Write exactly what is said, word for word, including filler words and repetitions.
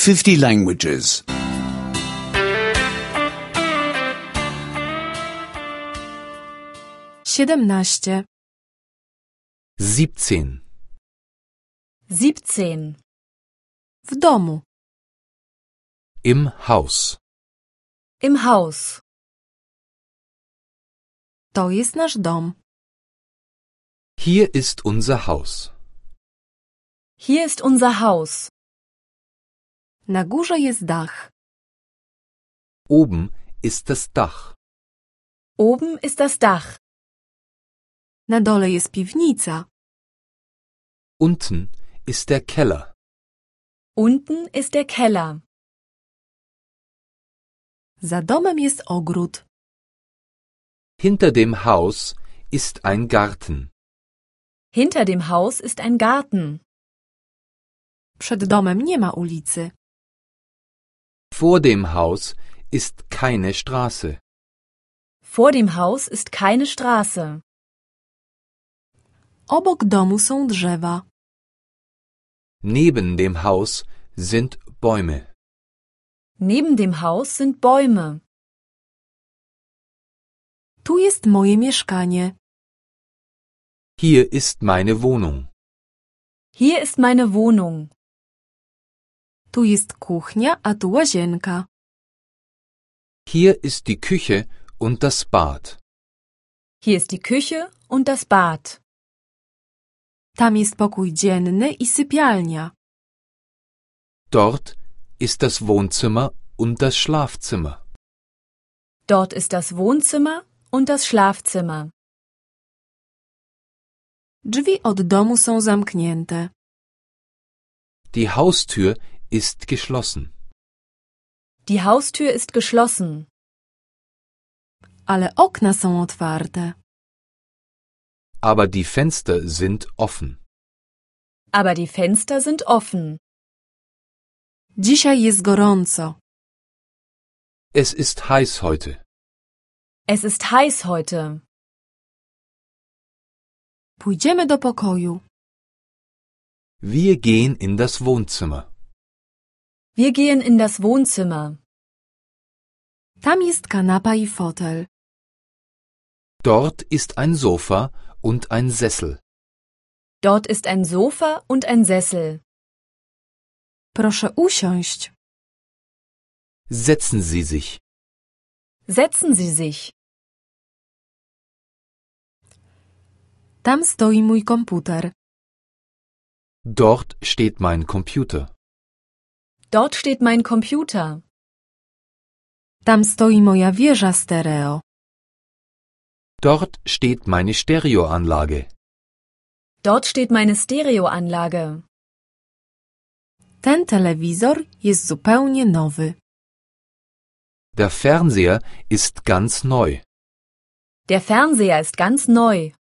fifty languages. Siedemnaście. siebzehn. siebzehn. W domu. Im Haus. Im Haus. To jest nasz dom. Hier ist unser Haus. Hier ist unser Haus. Na górze jest dach. Oben ist das Dach. Oben ist das Dach. Na dole jest piwnica. Unten ist der Keller. Unten ist der Keller. Za domem jest ogród. Hinter dem Haus ist ein Garten. Hinter dem Haus ist ein Garten. Przed domem nie ma ulicy. Vor dem Haus ist keine Straße. Vor dem Haus ist keine Straße. Obok domu są drzewa. Neben dem Haus sind Bäume. Neben dem Haus sind Bäume. Tu jest moje mieszkanie. Hier ist meine Wohnung. Hier ist meine Wohnung. Tu jest kuchnia, a tu łazienka. Hier ist die Küche und das Bad. Hier ist die Küche und das Bad. Tam jest pokój dzienny i sypialnia. Dort ist das Wohnzimmer und das Schlafzimmer. Dort ist das Wohnzimmer und das Schlafzimmer. Drzwi od domu są zamknięte. Die Haustür ist geschlossen. Die Haustür ist geschlossen. Ale okna są otwarte. Aber die Fenster sind offen. Aber die Fenster sind offen. Dzisiaj jest gorąco. Es ist heiß heute. Es ist heiß heute. Pójdziemy do pokoju. Wir gehen in das Wohnzimmer. Wir gehen in das Wohnzimmer. Tam jest kanapa i fotel. Dort ist ein Sofa und ein Sessel. Dort ist ein Sofa und ein Sessel. Proszę usiąść. Setzen Sie sich. Setzen Sie sich. Tam stoi mój komputer. Dort steht mein Computer. Dort steht mein Computer. Tam stoi moja wieża stereo. Dort steht meine Stereoanlage. Dort steht meine Stereoanlage. Ten telewizor jest zupełnie nowy. Der Fernseher ist ganz neu. Der Fernseher ist ganz neu.